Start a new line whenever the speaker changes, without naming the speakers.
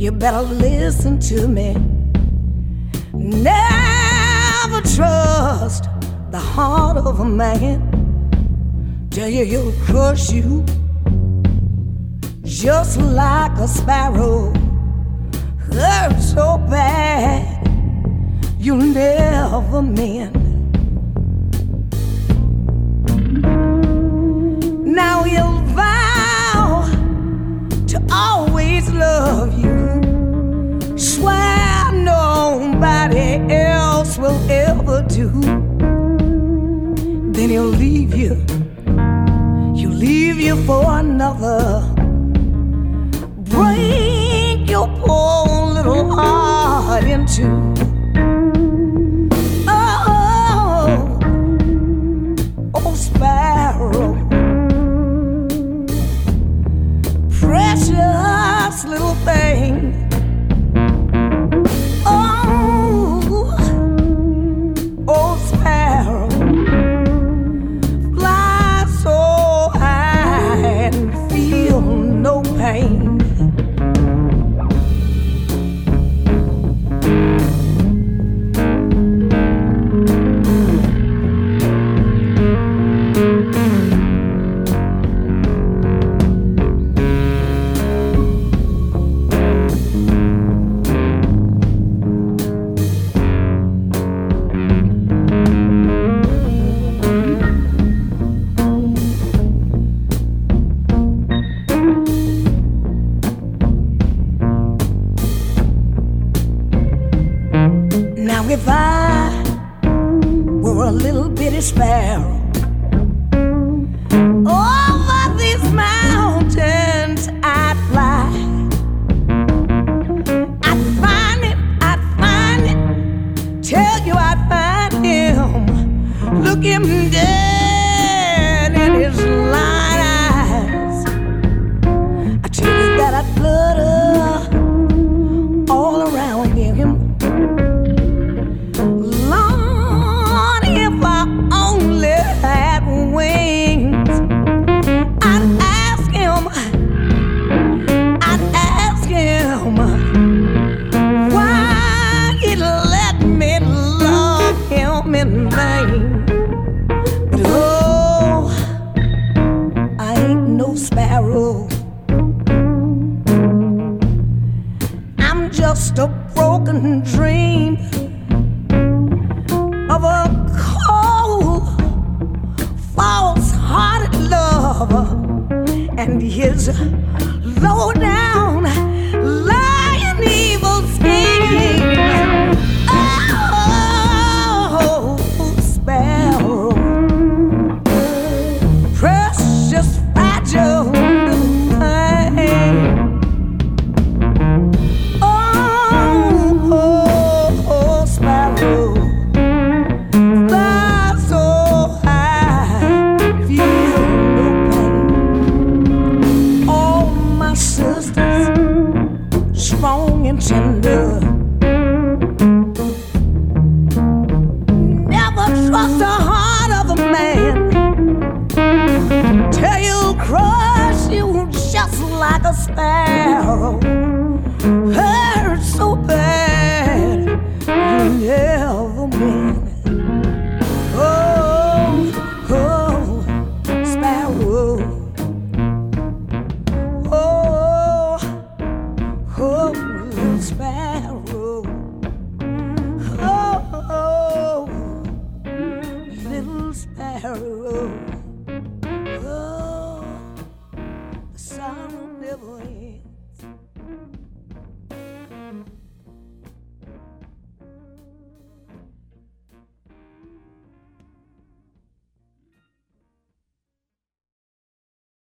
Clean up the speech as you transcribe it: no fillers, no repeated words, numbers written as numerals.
You better listen to me. Never trust the heart of a man. Tell you he'll crush you just like a sparrow. Hurt so bad you'll never mend. Now he'll vow to always love you, swear nobody else will ever do. Then he'll leave you for another. Break your poor little heart in two. Oh, sparrow, precious little thing. Oh, sparrow, fly so high and feel no pain. Now if I were a little bitty sparrow, over these mountains I'd fly. I'd find it, tell you I'd find him, look him dead in his light eyes. I tell you that I'd flutter all around him. But oh, I ain't no sparrow. I'm just a broken dream of a cold, false-hearted lover and his low